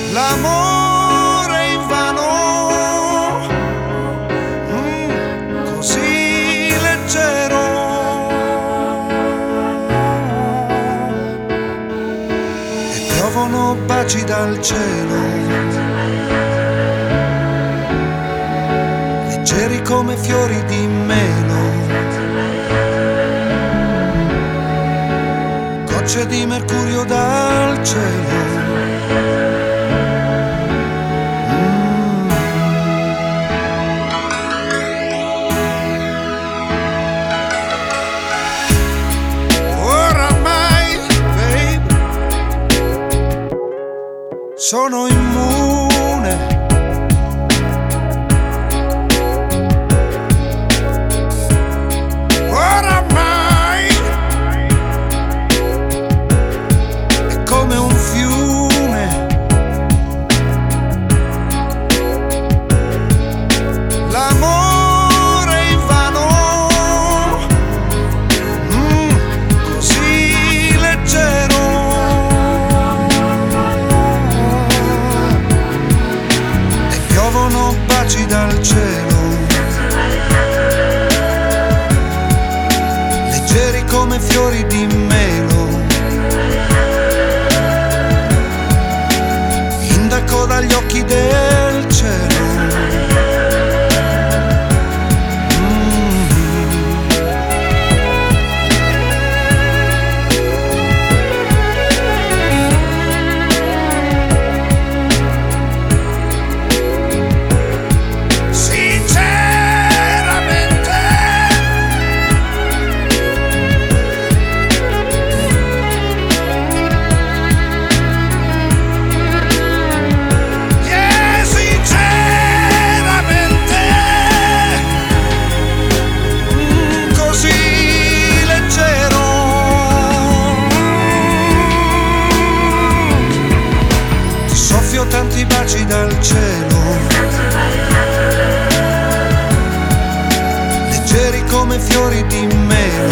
l'amore invano, così leggero, e piovono baci dal cielo, leggeri come fiori di melo, gocce di mercurio dal cielo. Sono immune, oramai è come un fiume, l'amore invano, così leggero. Piovono baci dal cielo, leggeri come fiori di melo, indaco dagli occhi del cielo. Soffio tanti baci dal cielo, leggeri come fiori di melo,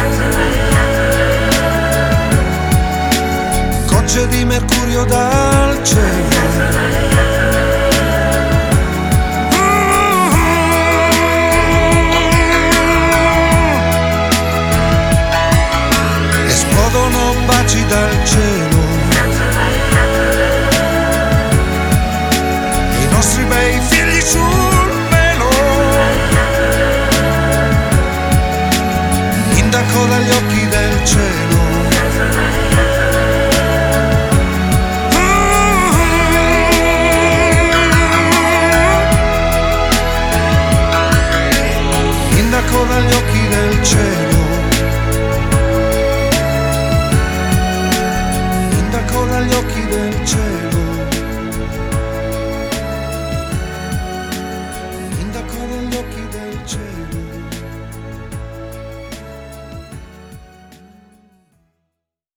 gocce di mercurio dal cielo. Esplodono baci dal cielo, i nostri bei figli sul velo, indaco dagli occhi del cielo. Indaco dagli occhi del cielo, indaco dagli occhi del cielo.